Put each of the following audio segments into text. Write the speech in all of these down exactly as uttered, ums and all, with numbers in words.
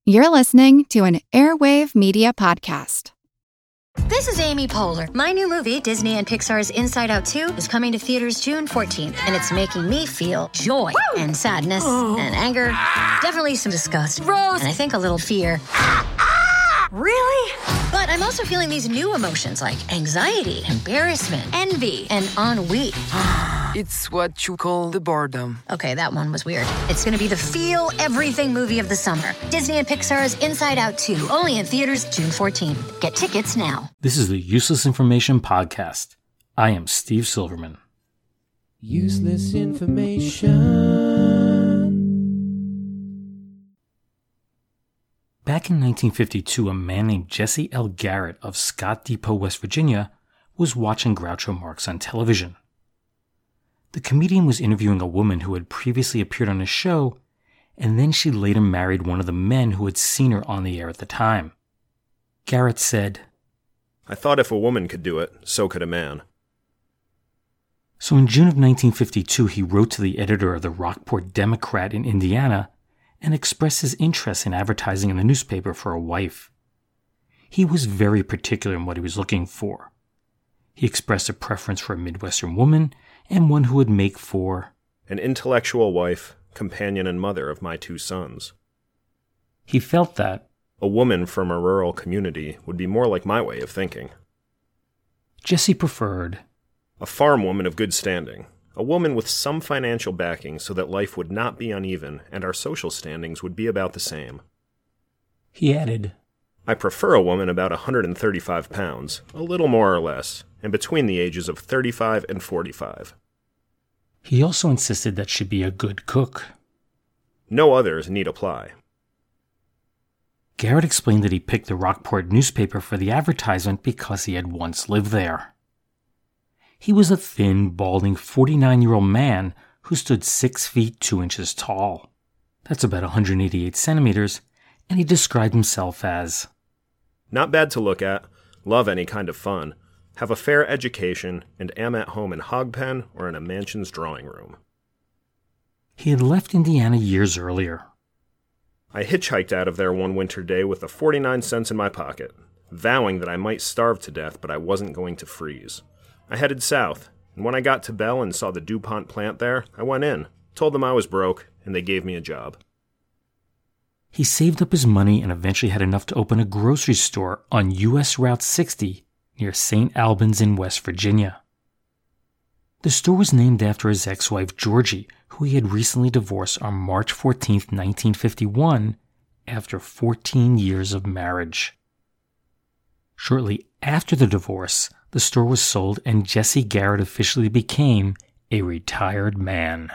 You're listening to an Airwave Media Podcast. This is Amy Poehler. My new movie, Disney and Pixar's Inside Out two, is coming to theaters June fourteenth, and it's making me feel joy Woo! and sadness oh. and anger, definitely some disgust, Rose, and I think a little fear. Really? But I'm also feeling these new emotions like anxiety, embarrassment, envy, and ennui. It's what you call the boredom. Okay, that one was weird. It's going to be the feel everything movie of the summer. Disney and Pixar's Inside Out two, only in theaters June fourteenth. Get tickets now. This is the Useless Information Podcast. I am Steve Silverman. Useless information. Back in nineteen fifty-two, a man named Jesse L. Garrett of Scott Depot, West Virginia, was watching Groucho Marx on television. The comedian was interviewing a woman who had previously appeared on his show, and then she later married one of the men who had seen her on the air at the time. Garrett said, "I thought if a woman could do it, so could a man." So in June of nineteen fifty-two, he wrote to the editor of the Rockport Democrat in Indiana and expressed his interest in advertising in the newspaper for a wife. He was very particular in what he was looking for. He expressed a preference for a Midwestern woman and one who would make for an intellectual wife, companion, and mother of my two sons. He felt that a woman from a rural community would be more like my way of thinking. Jesse preferred a farm woman of good standing, a woman with some financial backing so that life would not be uneven and our social standings would be about the same. He added, I prefer a woman about one hundred thirty-five pounds, a little more or less, and between the ages of thirty-five and forty-five. He also insisted that she be a good cook. No others need apply. Garrett explained that he picked the Rockport newspaper for the advertisement because he had once lived there. He was a thin, balding forty-nine-year-old man who stood six feet two inches tall. That's about one hundred eighty-eight centimeters, and he described himself as not bad to look at, love any kind of fun, have a fair education, and am at home in Hogpen or in a mansion's drawing room. He had left Indiana years earlier. I hitchhiked out of there one winter day with the forty-nine cents in my pocket, vowing that I might starve to death, but I wasn't going to freeze. I headed south, and when I got to Bell and saw the DuPont plant there, I went in, told them I was broke, and they gave me a job. He saved up his money and eventually had enough to open a grocery store on U S Route sixty near Saint Albans in West Virginia. The store was named after his ex-wife Georgie, who he had recently divorced on March fourteenth, nineteen fifty-one, after fourteen years of marriage. Shortly after the divorce, the store was sold and Jesse Garrett officially became a retired man.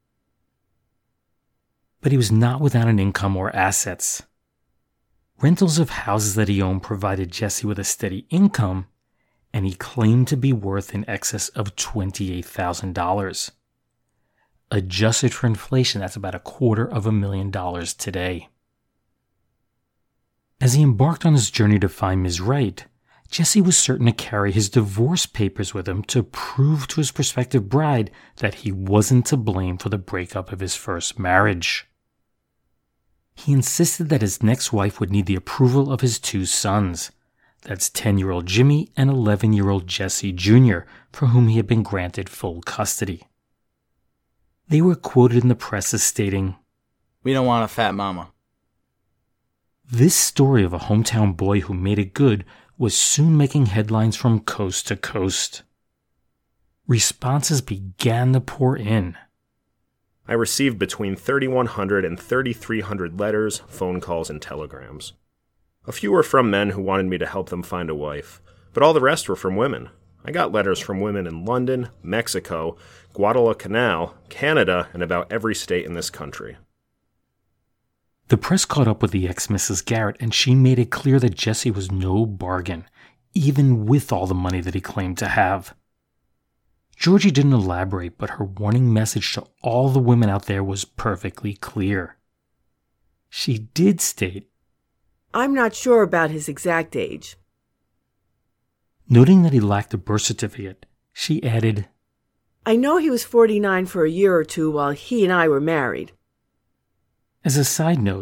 But he was not without an income or assets. Rentals of houses that he owned provided Jesse with a steady income, and he claimed to be worth in excess of twenty-eight thousand dollars. Adjusted for inflation, that's about a quarter of a million dollars today. As he embarked on his journey to find Miz Right, Jesse was certain to carry his divorce papers with him to prove to his prospective bride that he wasn't to blame for the breakup of his first marriage. He insisted that his next wife would need the approval of his two sons. That's ten-year-old Jimmy and eleven-year-old Jesse Junior, for whom he had been granted full custody. They were quoted in the press as stating, "We don't want a fat mama." This story of a hometown boy who made it good was soon making headlines from coast to coast. Responses began to pour in. I received between thirty-one hundred and thirty-three hundred letters, phone calls, and telegrams. A few were from men who wanted me to help them find a wife, but all the rest were from women. I got letters from women in London, Mexico, Guadalcanal, Canada, and about every state in this country. The press caught up with the ex-Missus Garrett, and she made it clear that Jesse was no bargain, even with all the money that he claimed to have. Georgie didn't elaborate, but her warning message to all the women out there was perfectly clear. She did state, I'm not sure about his exact age. Noting that he lacked a birth certificate, she added, I know he was forty-nine for a year or two while he and I were married. As a side note,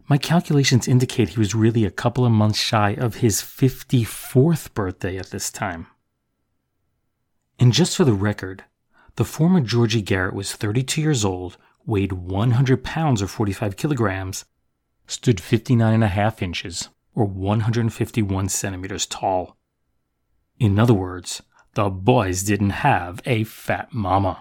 My calculations indicate he was really a couple of months shy of his fifty-fourth birthday at this time. And just for the record, the former Georgie Garrett was thirty-two years old, weighed one hundred pounds or forty-five kilograms, stood fifty-nine and a half inches or one hundred fifty-one centimeters tall. In other words, the boys didn't have a fat mama.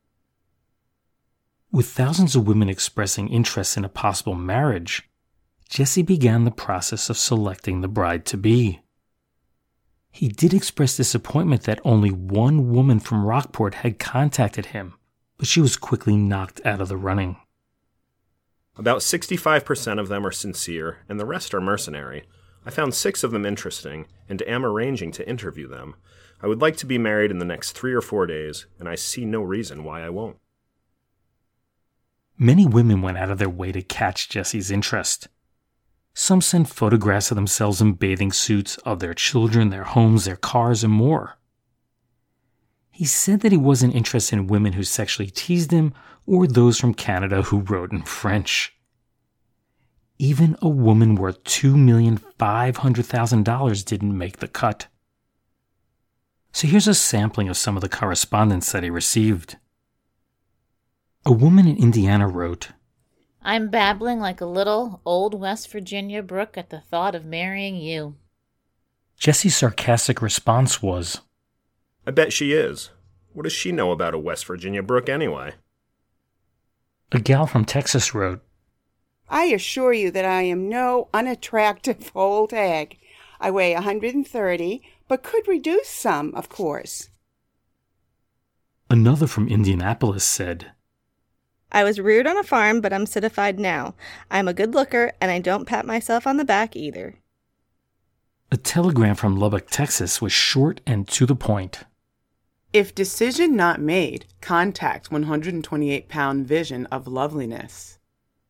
With thousands of women expressing interest in a possible marriage, Jesse began the process of selecting the bride-to-be. He did express disappointment that only one woman from Rockport had contacted him, but she was quickly knocked out of the running. About sixty-five percent of them are sincere, and the rest are mercenary. I found six of them interesting, and am arranging to interview them. I would like to be married in the next three or four days, and I see no reason why I won't. Many women went out of their way to catch Jesse's interest. Some sent photographs of themselves in bathing suits, of their children, their homes, their cars, and more. He said that he wasn't interested in women who sexually teased him or those from Canada who wrote in French. Even a woman worth two million five hundred thousand dollars didn't make the cut. So here's a sampling of some of the correspondence that he received. A woman in Indiana wrote, I'm babbling like a little old West Virginia brook at the thought of marrying you. Jesse's sarcastic response was, I bet she is. What does she know about a West Virginia brook anyway? A gal from Texas wrote, I assure you that I am no unattractive old hag. I weigh one hundred thirty, but could reduce some, of course. Another from Indianapolis said, I was reared on a farm, but I'm citified now. I'm a good looker, and I don't pat myself on the back either. A telegram from Lubbock, Texas was short and to the point. If decision not made, contact one hundred twenty-eight pound Vision of Loveliness.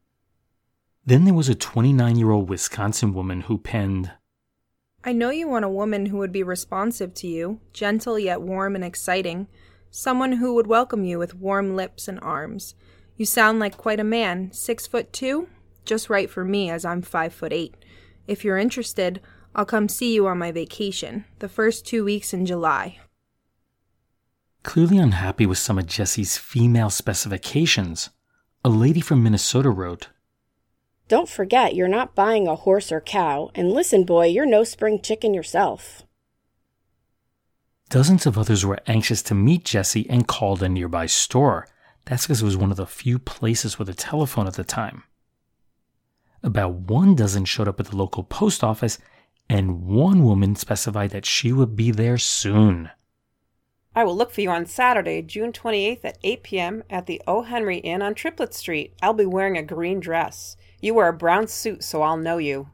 Then there was a twenty-nine-year-old Wisconsin woman who penned, I know you want a woman who would be responsive to you, gentle yet warm and exciting, someone who would welcome you with warm lips and arms. You sound like quite a man, six foot two, just right for me as I'm five foot eight. If you're interested, I'll come see you on my vacation, the first two weeks in July. Clearly unhappy with some of Jesse's female specifications, a lady from Minnesota wrote, Don't forget you're not buying a horse or cow, and listen, boy, you're no spring chicken yourself. Dozens of others were anxious to meet Jesse and called a nearby store. That's because it was one of the few places with a telephone at the time. About one dozen showed up at the local post office, and one woman specified that she would be there soon. I will look for you on Saturday, June twenty-eighth at eight p.m. at the O. Henry Inn on Triplet Street. I'll be wearing a green dress. You wear a brown suit, so I'll know you.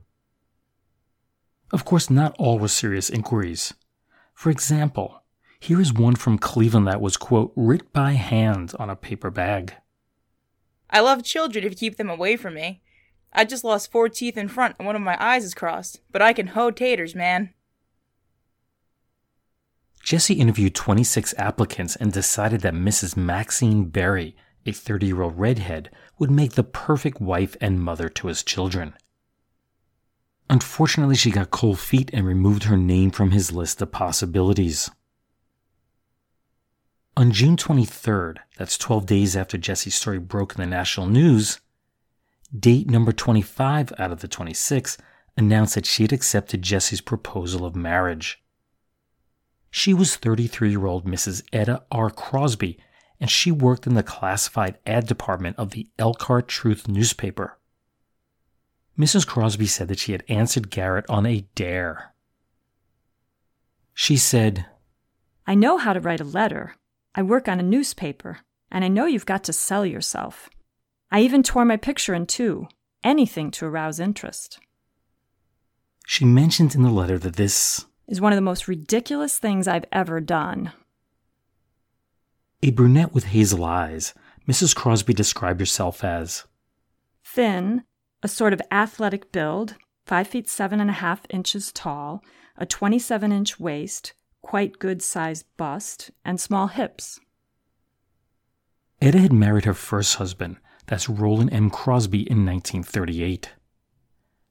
Of course, not all were serious inquiries. For example, here is one from Cleveland that was, quote, writ by hand on a paper bag. I love children if you keep them away from me. I just lost four teeth in front and one of my eyes is crossed, but I can hoe taters, man. Jesse interviewed twenty-six applicants and decided that Missus Maxine Berry, a thirty-year-old redhead, would make the perfect wife and mother to his children. Unfortunately, she got cold feet and removed her name from his list of possibilities. On June twenty-third, that's twelve days after Jesse's story broke in the national news, date number twenty-five out of the twenty-six announced that she had accepted Jesse's proposal of marriage. She was thirty-three-year-old Missus Etta R. Crosby, and she worked in the classified ad department of the Elkhart Truth newspaper. Missus Crosby said that she had answered Garrett on a dare. She said, I know how to write a letter. I work on a newspaper, and I know you've got to sell yourself. I even tore my picture in two, anything to arouse interest. She mentioned in the letter that this is one of the most ridiculous things I've ever done. A brunette with hazel eyes, Missus Crosby described herself as thin, a sort of athletic build, five feet seven and a half inches tall, a twenty-seven inch waist, quite good-sized bust, and small hips. Etta had married her first husband, that's Roland M. Crosby, in nineteen thirty-eight.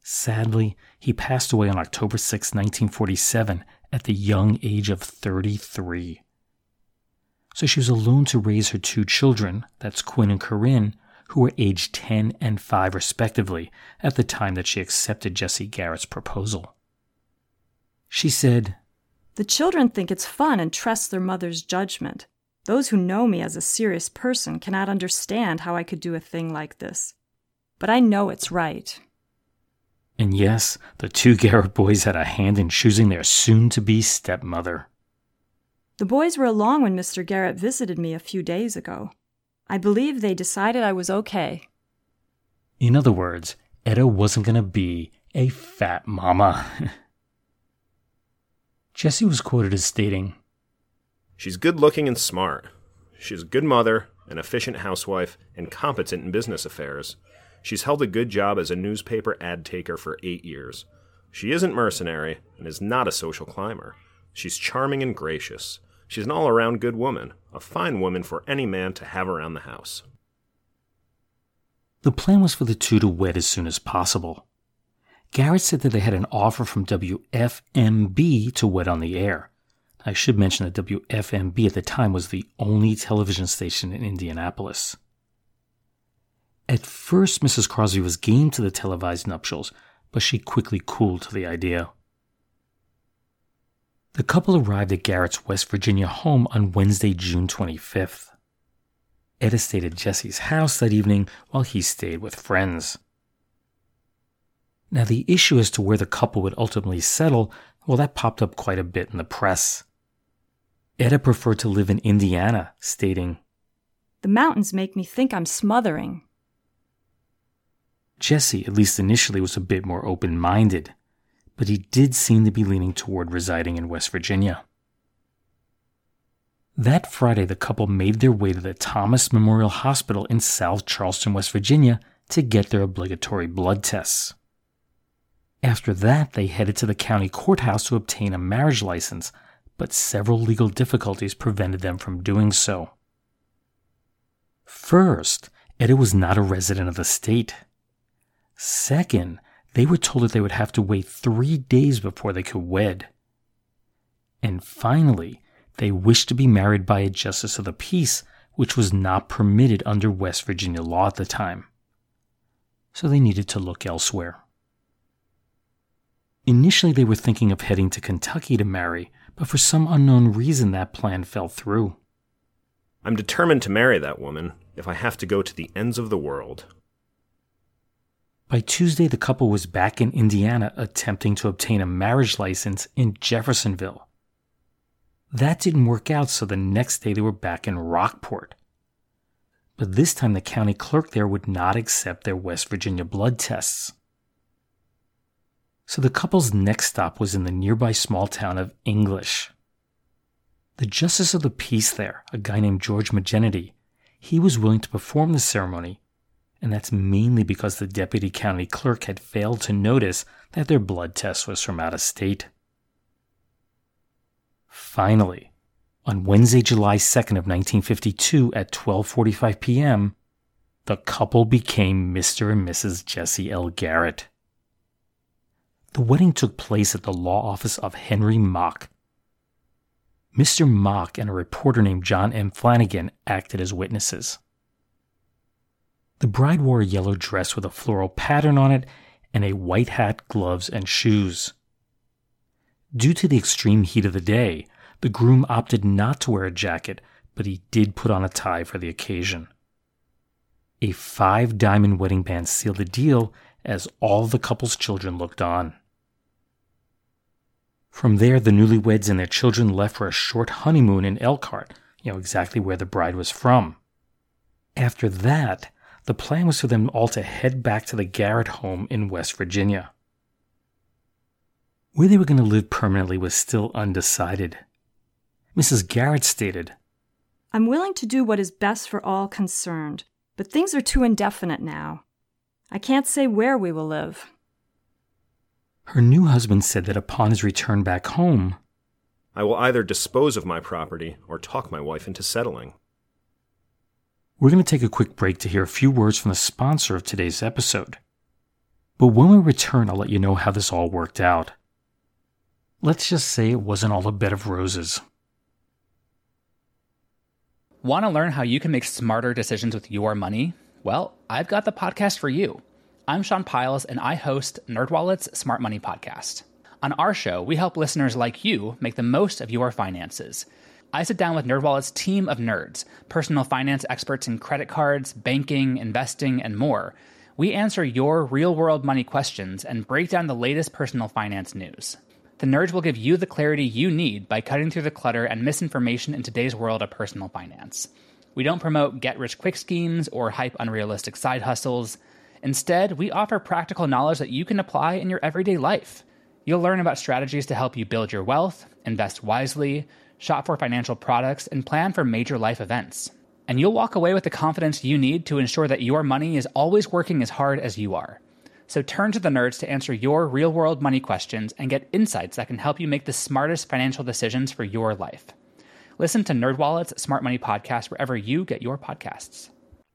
Sadly, he passed away on October sixth, nineteen forty-seven, at the young age of thirty-three. So she was alone to raise her two children, that's Quinn and Corinne, who were aged ten and five respectively at the time that she accepted Jesse Garrett's proposal. She said, "The children think it's fun and trust their mother's judgment. Those who know me as a serious person cannot understand how I could do a thing like this. But I know it's right." And yes, the two Garrett boys had a hand in choosing their soon-to-be stepmother. The boys were along when Mister Garrett visited me a few days ago. I believe they decided I was okay. In other words, Etta wasn't going to be a fat mama. Jesse was quoted as stating, "She's good-looking and smart. She's a good mother, an efficient housewife, and competent in business affairs. She's held a good job as a newspaper ad taker for eight years. She isn't mercenary and is not a social climber. She's charming and gracious. She's an all-around good woman, a fine woman for any man to have around the house." The plan was for the two to wed as soon as possible. Garrett said that they had an offer from W F M B to wed on the air. I should mention that W F M B at the time was the only television station in Indianapolis. At first, Missus Crosby was game to the televised nuptials, but she quickly cooled to the idea. The couple arrived at Garrett's West Virginia home on Wednesday, June twenty-fifth. Etta stayed at Jesse's house that evening while he stayed with friends. Now, the issue as to where the couple would ultimately settle, well, that popped up quite a bit in the press. Etta preferred to live in Indiana, stating, "The mountains make me think I'm smothering." Jesse, at least initially, was a bit more open-minded, but he did seem to be leaning toward residing in West Virginia. That Friday, the couple made their way to the Thomas Memorial Hospital in South Charleston, West Virginia, to get their obligatory blood tests. After that, they headed to the county courthouse to obtain a marriage license, but several legal difficulties prevented them from doing so. First, Etta was not a resident of the state. Second, they were told that they would have to wait three days before they could wed. And finally, they wished to be married by a justice of the peace, which was not permitted under West Virginia law at the time. So they needed to look elsewhere. Initially, they were thinking of heading to Kentucky to marry, but for some unknown reason that plan fell through. "I'm determined to marry that woman, if I have to go to the ends of the world." By Tuesday, the couple was back in Indiana attempting to obtain a marriage license in Jeffersonville. That didn't work out, so the next day they were back in Rockport. But this time the county clerk there would not accept their West Virginia blood tests. So the couple's next stop was in the nearby small town of English. The justice of the peace there, a guy named George Magenity, he was willing to perform the ceremony, and that's mainly because the deputy county clerk had failed to notice that their blood test was from out of state. Finally, on Wednesday, July second of nineteen fifty-two at twelve forty-five p.m., the couple became Mister and Missus Jesse L. Garrett. The wedding took place at the law office of Henry Mock. Mister Mock and a reporter named John M. Flanagan acted as witnesses. The bride wore a yellow dress with a floral pattern on it and a white hat, gloves, and shoes. Due to the extreme heat of the day, the groom opted not to wear a jacket, but he did put on a tie for the occasion. A five-diamond wedding band sealed the deal as all the couple's children looked on. From there, the newlyweds and their children left for a short honeymoon in Elkhart, you know, exactly where the bride was from. After that, the plan was for them all to head back to the Garrett home in West Virginia. Where they were going to live permanently was still undecided. Missus Garrett stated, "I'm willing to do what is best for all concerned, but things are too indefinite now. I can't say where we will live." Her new husband said that upon his return back home, "I will either dispose of my property or talk my wife into settling." We're going to take a quick break to hear a few words from the sponsor of today's episode. But when we return, I'll let you know how this all worked out. Let's just say it wasn't all a bed of roses. Want to learn how you can make smarter decisions with your money? Well, I've got the podcast for you. I'm Sean Piles, and I host NerdWallet's Smart Money Podcast. On our show, we help listeners like you make the most of your finances. I sit down with NerdWallet's team of nerds, personal finance experts in credit cards, banking, investing, and more. We answer your real-world money questions and break down the latest personal finance news. The nerds will give you the clarity you need by cutting through the clutter and misinformation in today's world of personal finance. We don't promote get-rich-quick schemes or hype unrealistic side hustles. Instead, we offer practical knowledge that you can apply in your everyday life. You'll learn about strategies to help you build your wealth, invest wisely, shop for financial products, and plan for major life events. And you'll walk away with the confidence you need to ensure that your money is always working as hard as you are. So turn to the nerds to answer your real-world money questions and get insights that can help you make the smartest financial decisions for your life. Listen to NerdWallet's Smart Money Podcast wherever you get your podcasts.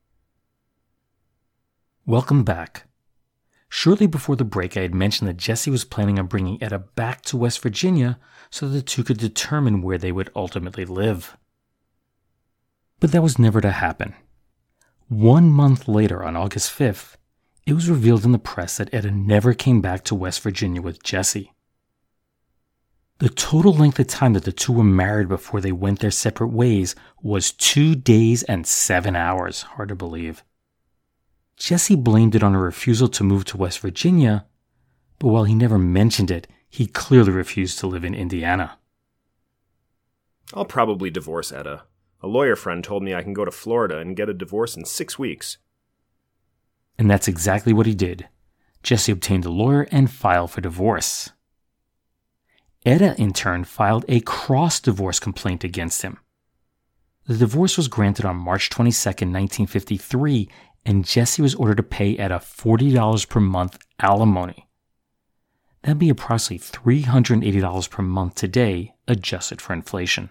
Welcome back. Shortly before the break, I had mentioned that Jesse was planning on bringing Etta back to West Virginia so the two could determine where they would ultimately live. But that was never to happen. One month later, on August fifth, it was revealed in the press that Etta never came back to West Virginia with Jesse. The total length of time that the two were married before they went their separate ways was two days and seven hours. Hard to believe. Jesse blamed it on her refusal to move to West Virginia, but while he never mentioned it, he clearly refused to live in Indiana. I'll probably divorce Etta. A lawyer friend told me I can go to Florida and get a divorce in six weeks. And that's exactly what he did. Jesse obtained a lawyer and filed for divorce. Etta, in turn, filed a cross-divorce complaint against him. The divorce was granted on March twenty-second, nineteen fifty-three, and Jesse was ordered to pay Etta forty dollars per month alimony. That'd be approximately three hundred eighty dollars per month today, adjusted for inflation.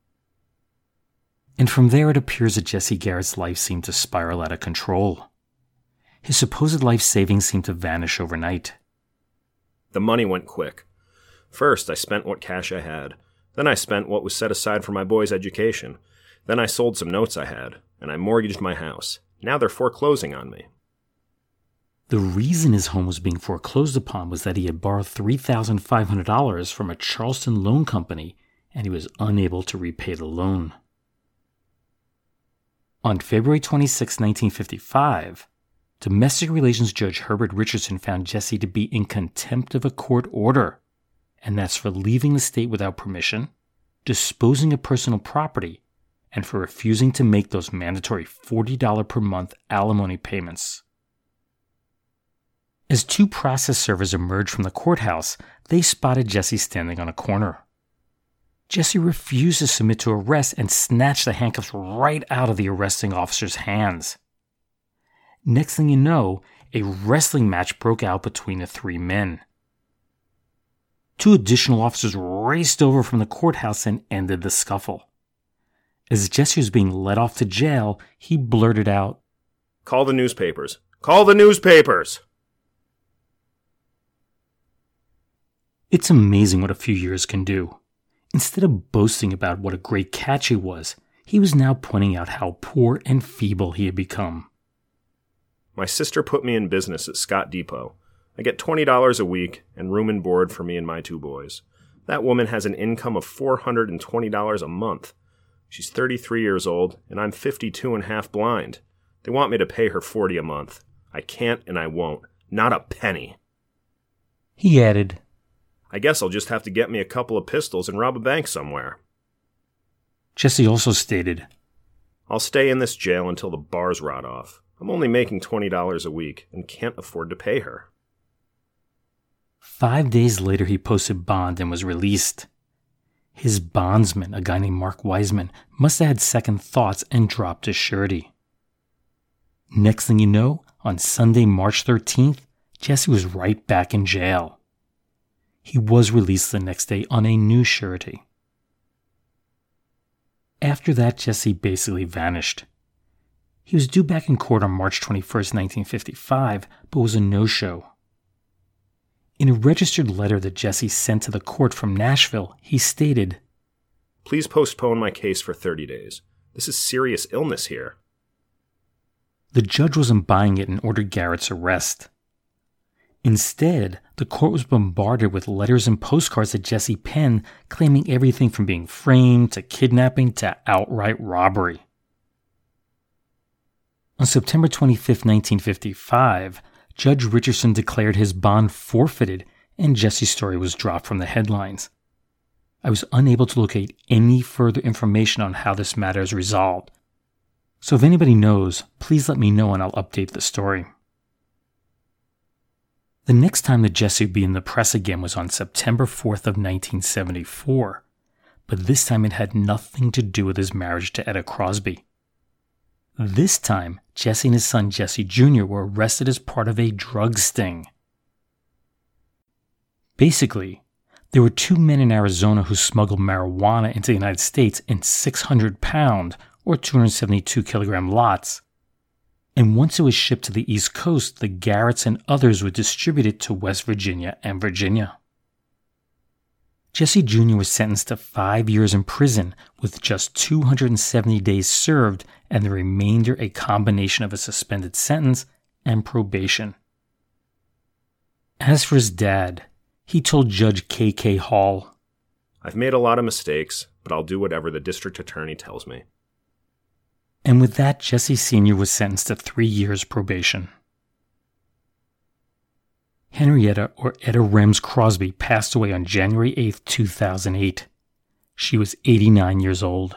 And from there, it appears that Jesse Garrett's life seemed to spiral out of control. His supposed life savings seemed to vanish overnight. The money went quick. First, I spent what cash I had. Then I spent what was set aside for my boy's education. Then I sold some notes I had, and I mortgaged my house. Now they're foreclosing on me. The reason his home was being foreclosed upon was that he had borrowed three thousand five hundred dollars from a Charleston loan company, and he was unable to repay the loan. On February twenty-sixth, nineteen fifty-five, Domestic Relations Judge Herbert Richardson found Jesse to be in contempt of a court order, and that's for leaving the state without permission, disposing of personal property, and for refusing to make those mandatory forty dollars per month alimony payments. As two process servers emerged from the courthouse, they spotted Jesse standing on a corner. Jesse refused to submit to arrest and snatched the handcuffs right out of the arresting officer's hands. Next thing you know, a wrestling match broke out between the three men. Two additional officers raced over from the courthouse and ended the scuffle. As Jesse was being led off to jail, he blurted out, "Call the newspapers! Call the newspapers!" It's amazing what a few years can do. Instead of boasting about what a great catch he was, he was now pointing out how poor and feeble he had become. My sister put me in business at Scott Depot. I get twenty dollars a week and room and board for me and my two boys. That woman has an income of four hundred twenty dollars a month. She's thirty-three years old, and I'm fifty-two and half blind. They want me to pay her forty dollars a month. I can't and I won't. Not a penny. He added, I guess I'll just have to get me a couple of pistols and rob a bank somewhere. Jesse also stated, I'll stay in this jail until the bars rot off. I'm only making twenty dollars a week and can't afford to pay her. Five days later, he posted bond and was released. His bondsman, a guy named Mark Wiseman, must have had second thoughts and dropped his surety. Next thing you know, on Sunday, March thirteenth, Jesse was right back in jail. He was released the next day on a new surety. After that, Jesse basically vanished. He was due back in court on March twenty-first, nineteen fifty-five, but was a no-show. In a registered letter that Jesse sent to the court from Nashville, he stated, "Please postpone my case for thirty days. This is serious illness here." The judge wasn't buying it and ordered Garrett's arrest. Instead, the court was bombarded with letters and postcards that Jesse penned claiming everything from being framed to kidnapping to outright robbery. On September twenty-fifth, nineteen fifty-five, Judge Richardson declared his bond forfeited and Jesse's story was dropped from the headlines. I was unable to locate any further information on how this matter is resolved. So if anybody knows, please let me know and I'll update the story. The next time that Jesse would be in the press again was on September fourth of nineteen seventy-four, but this time it had nothing to do with his marriage to Etta Crosby. This time, Jesse and his son Jesse Junior were arrested as part of a drug sting. Basically, there were two men in Arizona who smuggled marijuana into the United States in six hundred pound or two hundred seventy-two kilogram lots. And once it was shipped to the East Coast, the Garretts and others would distribute it to West Virginia and Virginia. Jesse Junior was sentenced to five years in prison with just two hundred seventy days served and the remainder a combination of a suspended sentence and probation. As for his dad, he told Judge K K Hall, "I've made a lot of mistakes, but I'll do whatever the district attorney tells me." And with that, Jesse Senior was sentenced to three years probation. Henrietta, or Etta Rems Crosby, passed away on January eighth, two thousand eight. She was eighty-nine years old.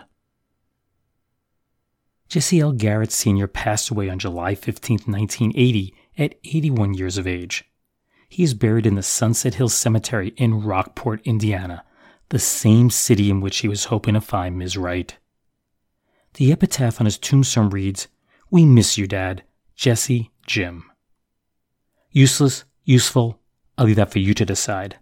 Jesse L. Garrett Senior passed away on July fifteenth, nineteen eighty, at eighty-one years of age. He is buried in the Sunset Hills Cemetery in Rockport, Indiana, the same city in which he was hoping to find Miz Wright. The epitaph on his tombstone reads, "We miss you, Dad. Jesse, Jim." Useless, useful, I'll leave that for you to decide.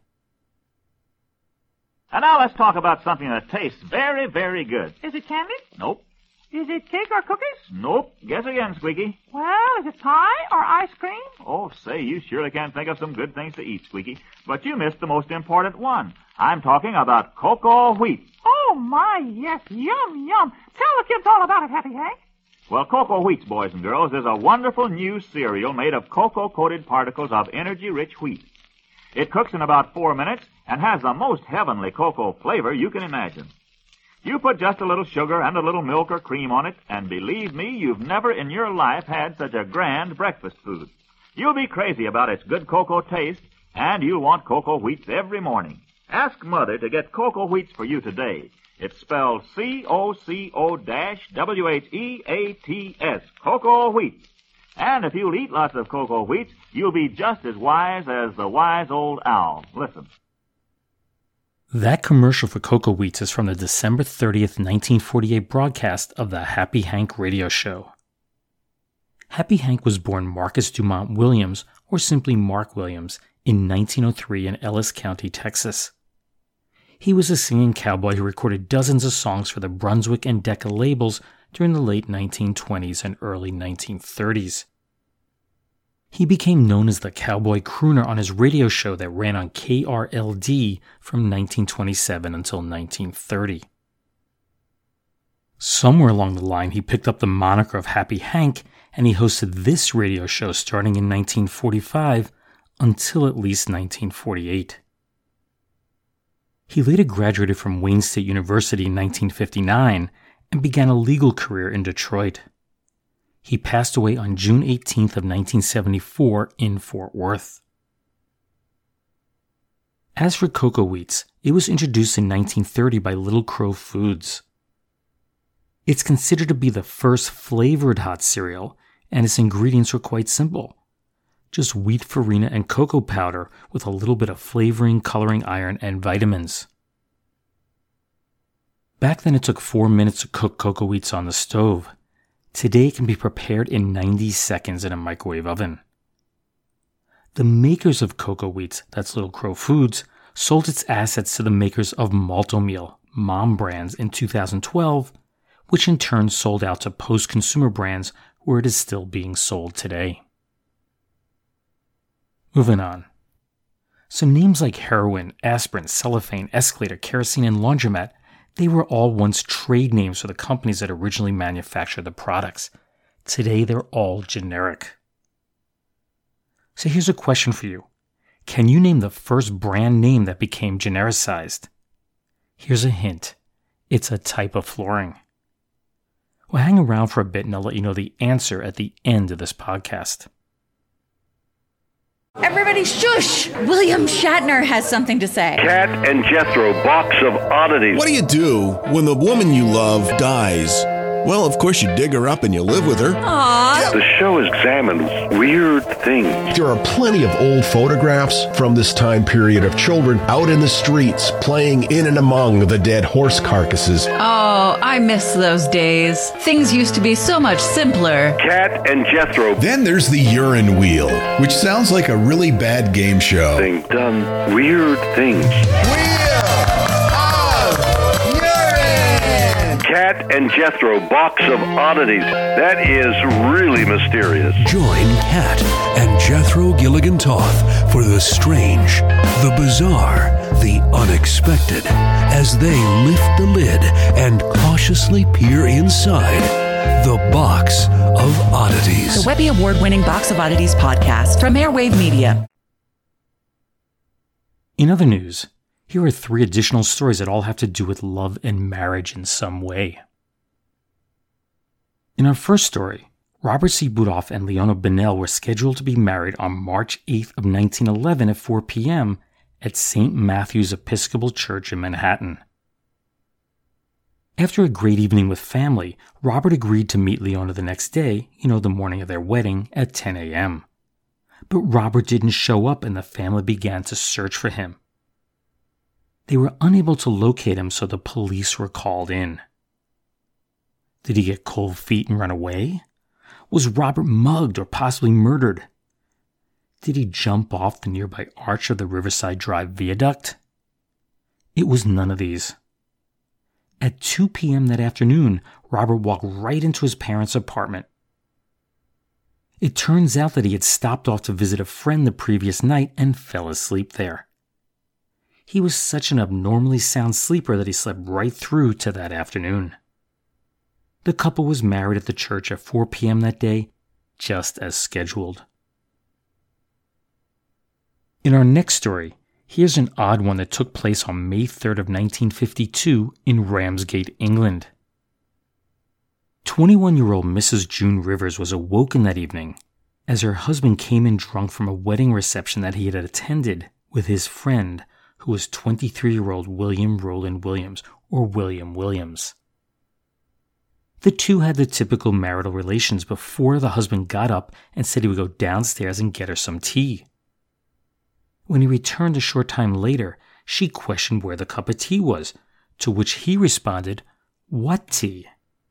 And now let's talk about something that tastes very, very good. Is it candy? Nope. Is it cake or cookies? Nope. Guess again, Squeaky. Well, is it pie or ice cream? Oh, say, you surely can think of some good things to eat, Squeaky. But you missed the most important one. I'm talking about cocoa wheat. Oh, my, yes. Yum, yum. Tell the kids all about it, Happy Hank. Well, Cocoa Wheats, boys and girls, is a wonderful new cereal made of cocoa-coated particles of energy-rich wheat. It cooks in about four minutes and has the most heavenly cocoa flavor you can imagine. You put just a little sugar and a little milk or cream on it, and believe me, you've never in your life had such a grand breakfast food. You'll be crazy about its good cocoa taste, and you'll want Cocoa Wheats every morning. Ask Mother to get Cocoa Wheats for you today. It's spelled C O C O W H E A T S, Cocoa Wheats. And if you'll eat lots of Cocoa Wheats, you'll be just as wise as the wise old owl. Listen. That commercial for Cocoa Wheats is from the December thirtieth, nineteen forty-eight broadcast of the Happy Hank radio show. Happy Hank was born Marcus Dumont Williams, or simply Mark Williams, in nineteen oh three in Ellis County, Texas. He was a singing cowboy who recorded dozens of songs for the Brunswick and Decca labels during the late nineteen twenties and early nineteen thirties. He became known as the Cowboy Crooner on his radio show that ran on K R L D from nineteen twenty-seven until nineteen thirty. Somewhere along the line, he picked up the moniker of Happy Hank, and he hosted this radio show starting in nineteen forty-five until at least nineteen forty-eight. He later graduated from Wayne State University in nineteen fifty-nine and began a legal career in Detroit. He passed away on June eighteenth of nineteen seventy-four in Fort Worth. As for Cocoa Wheats, it was introduced in nineteen thirty by Little Crow Foods. It's considered to be the first flavored hot cereal, and its ingredients were quite simple. Just wheat farina and cocoa powder with a little bit of flavoring, coloring iron, and vitamins. Back then it took four minutes to cook Cocoa Wheats on the stove. Today it can be prepared in ninety seconds in a microwave oven. The makers of Cocoa Wheats, that's Little Crow Foods, sold its assets to the makers of Malt-O-Meal, Mom Brands, in two thousand twelve, which in turn sold out to Post Consumer Brands, where it is still being sold today. Moving on. So names like heroin, aspirin, cellophane, escalator, kerosene, and laundromat, they were all once trade names for the companies that originally manufactured the products. Today, they're all generic. So here's a question for you. Can you name the first brand name that became genericized? Here's a hint. It's a type of flooring. Well, hang around for a bit and I'll let you know the answer at the end of this podcast. Everybody shush! William Shatner has something to say. Cat and Jethro, Box of Oddities. What do you do when the woman you love dies? Well, of course you dig her up and you live with her. Aww. The show examines weird things. There are plenty of old photographs from this time period of children out in the streets playing in and among the dead horse carcasses. Oh, I miss those days. Things used to be so much simpler. Cat and Jethro. Then there's the urine wheel, which sounds like a really bad game show. Thing done weird things. Cat and Jethro, Box of Oddities. That is really mysterious. Join Cat and Jethro Gilligan Toth for the strange, the bizarre, the unexpected, as they lift the lid and cautiously peer inside the Box of Oddities. The Webby Award-winning Box of Oddities podcast from Airwave Media. In other news, here are three additional stories that all have to do with love and marriage in some way. In our first story, Robert C. Budoff and Leona Bennell were scheduled to be married on March eighth of nineteen eleven at four p.m. at Saint Matthew's Episcopal Church in Manhattan. After a great evening with family, Robert agreed to meet Leona the next day, you know, the morning of their wedding, at ten a.m. But Robert didn't show up and the family began to search for him. They were unable to locate him, so the police were called in. Did he get cold feet and run away? Was Robert mugged or possibly murdered? Did he jump off the nearby arch of the Riverside Drive viaduct? It was none of these. At two p.m. that afternoon, Robert walked right into his parents' apartment. It turns out that he had stopped off to visit a friend the previous night and fell asleep there. He was such an abnormally sound sleeper that he slept right through to that afternoon. The couple was married at the church at four p.m. that day, just as scheduled. In our next story, here's an odd one that took place on May third of nineteen fifty-two in Ramsgate, England. twenty-one-year-old Missus June Rivers was awoken that evening as her husband came in drunk from a wedding reception that he had attended with his friend, who was twenty-three-year-old William Roland Williams, or William Williams. The two had the typical marital relations before the husband got up and said he would go downstairs and get her some tea. When he returned a short time later, she questioned where the cup of tea was, to which he responded, "What tea?"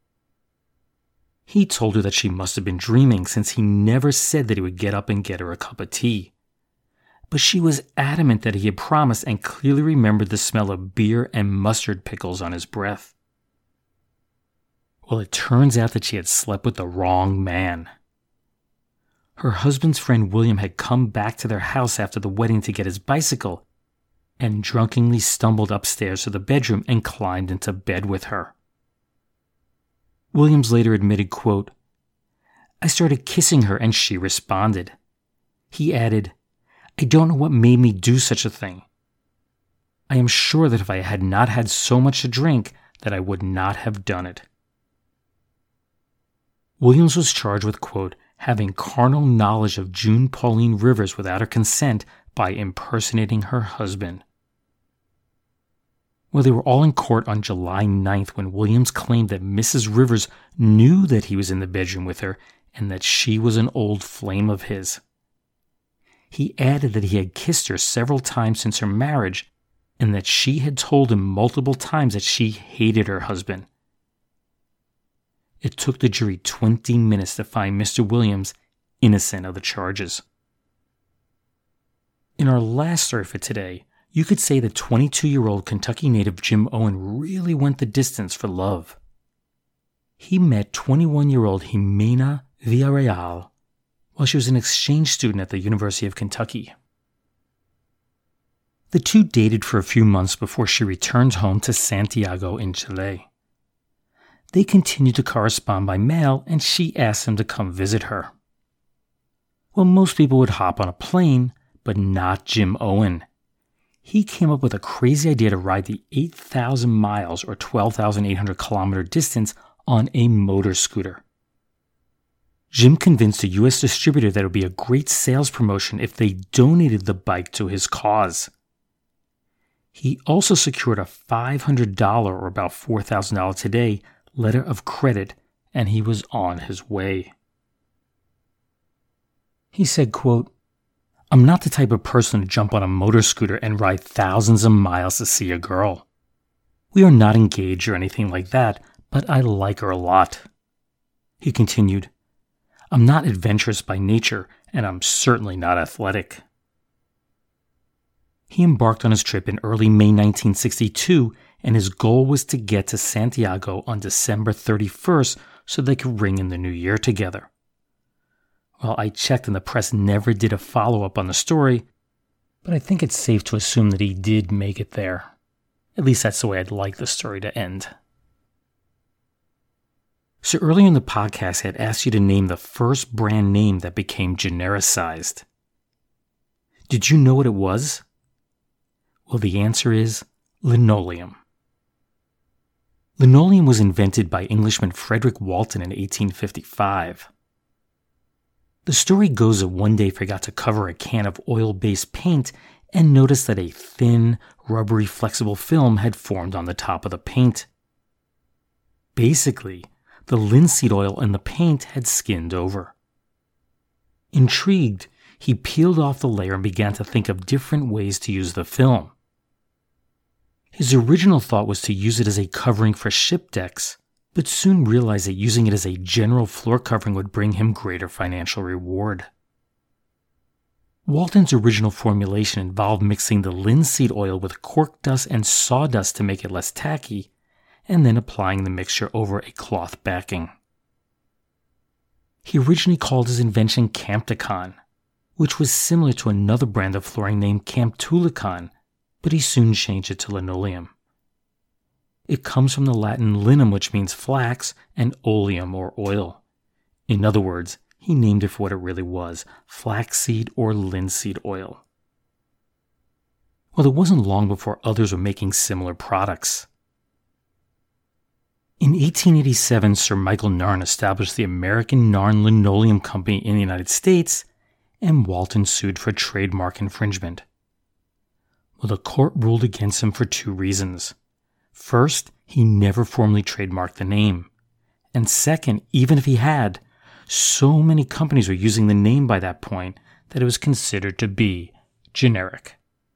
He told her that she must have been dreaming, since he never said that he would get up and get her a cup of tea. But she was adamant that he had promised and clearly remembered the smell of beer and mustard pickles on his breath. Well, it turns out that she had slept with the wrong man. Her husband's friend William had come back to their house after the wedding to get his bicycle and drunkenly stumbled upstairs to the bedroom and climbed into bed with her. Williams later admitted, quote, "I started kissing her and she responded." He added, "I don't know what made me do such a thing. I am sure that if I had not had so much to drink, that I would not have done it." Williams was charged with, quote, "having carnal knowledge of June Pauline Rivers without her consent by impersonating her husband." Well, they were all in court on July ninth when Williams claimed that Missus Rivers knew that he was in the bedroom with her and that she was an old flame of his. He added that he had kissed her several times since her marriage and that she had told him multiple times that she hated her husband. It took the jury twenty minutes to find Mister Williams innocent of the charges. In our last story for today, you could say that twenty-two-year-old Kentucky native Jim Owen really went the distance for love. He met twenty-one-year-old Jimena Villarreal while she was an exchange student at the University of Kentucky. The two dated for a few months before she returned home to Santiago in Chile. They continued to correspond by mail, and she asked him to come visit her. Well, most people would hop on a plane, but not Jim Owen. He came up with a crazy idea to ride the eight thousand miles or twelve thousand eight hundred kilometer distance on a motor scooter. Jim convinced a U S distributor that it would be a great sales promotion if they donated the bike to his cause. He also secured a five hundred dollars or about four thousand dollars today letter of credit, and he was on his way. He said, quote, "I'm not the type of person to jump on a motor scooter and ride thousands of miles to see a girl. We are not engaged or anything like that, but I like her a lot." He continued, "I'm not adventurous by nature, and I'm certainly not athletic." He embarked on his trip in early May nineteen sixty-two, and his goal was to get to Santiago on December thirty-first so they could ring in the new year together. Well, I checked and the press never did a follow-up on the story, but I think it's safe to assume that he did make it there. At least that's the way I'd like the story to end. So earlier in the podcast, I had asked you to name the first brand name that became genericized. Did you know what it was? Well, the answer is linoleum. Linoleum was invented by Englishman Frederick Walton in eighteen fifty-five. The story goes that one day he forgot to cover a can of oil-based paint and noticed that a thin, rubbery, flexible film had formed on the top of the paint. Basically, the linseed oil in the paint had skinned over. Intrigued, he peeled off the layer and began to think of different ways to use the film. His original thought was to use it as a covering for ship decks, but soon realized that using it as a general floor covering would bring him greater financial reward. Walton's original formulation involved mixing the linseed oil with cork dust and sawdust to make it less tacky, and then applying the mixture over a cloth backing. He originally called his invention Campticon, which was similar to another brand of flooring named Camptulicon, but he soon changed it to linoleum. It comes from the Latin linum, which means flax, and oleum, or oil. In other words, he named it for what it really was, flaxseed or linseed oil. Well, it wasn't long before others were making similar products. In eighteen eighty-seven, Sir Michael Narn established the American Narn Linoleum Company in the United States, and Walton sued for trademark infringement. Well, the court ruled against him for two reasons. First, he never formally trademarked the name. And second, even if he had, so many companies were using the name by that point that it was considered to be generic.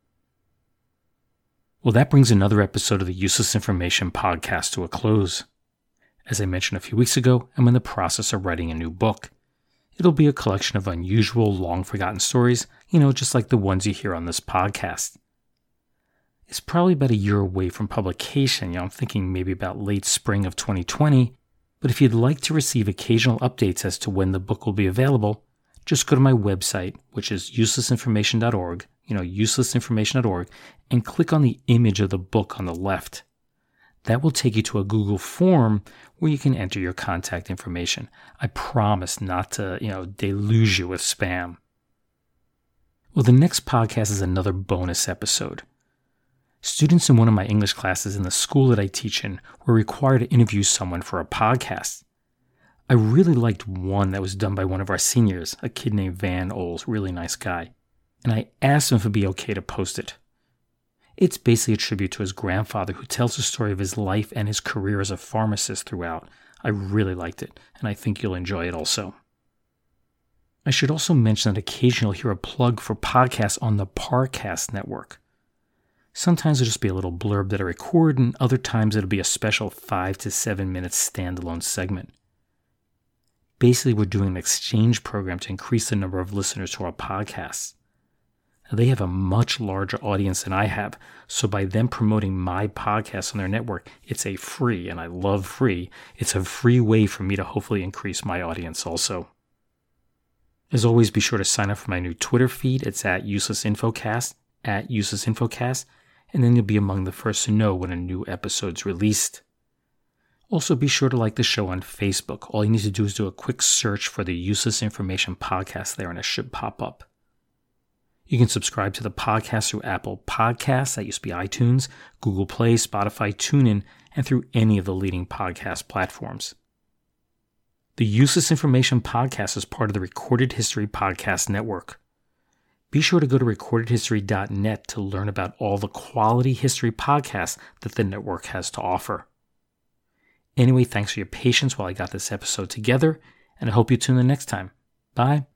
Well, that brings another episode of the Useless Information podcast to a close. As I mentioned a few weeks ago, I'm in the process of writing a new book. It'll be a collection of unusual, long-forgotten stories, you know, just like the ones you hear on this podcast. It's probably about a year away from publication. You know, I'm thinking maybe about late spring of twenty twenty. But if you'd like to receive occasional updates as to when the book will be available, just go to my website, which is useless information dot org, you know, useless information dot org, and click on the image of the book on the left. That will take you to a Google form where you can enter your contact information. I promise not to, you know, deluge you with spam. Well, the next podcast is another bonus episode. Students in one of my English classes in the school that I teach in were required to interview someone for a podcast. I really liked one that was done by one of our seniors, a kid named Van Oles, really nice guy, and I asked him if it would be okay to post it. It's basically a tribute to his grandfather who tells the story of his life and his career as a pharmacist throughout. I really liked it, and I think you'll enjoy it also. I should also mention that occasionally you'll hear a plug for podcasts on the Parcast network. Sometimes it'll just be a little blurb that I record, and other times it'll be a special five to seven minute standalone segment. Basically, we're doing an exchange program to increase the number of listeners to our podcasts. Now, they have a much larger audience than I have, so by them promoting my podcast on their network, it's a free, and I love free, it's a free way for me to hopefully increase my audience also. As always, be sure to sign up for my new Twitter feed. It's at UselessInfoCast. at Useless Infocast, and then you'll be among the first to know when a new episode's released. Also, be sure to like the show on Facebook. All you need to do is do a quick search for the Useless Information Podcast there, and it should pop up. You can subscribe to the podcast through Apple Podcasts, that used to be iTunes, Google Play, Spotify, TuneIn, and through any of the leading podcast platforms. The Useless Information Podcast is part of the Recorded History Podcast Network. Be sure to go to recorded history dot net to learn about all the quality history podcasts that the network has to offer. Anyway, thanks for your patience while I got this episode together, and I hope you tune in next time. Bye.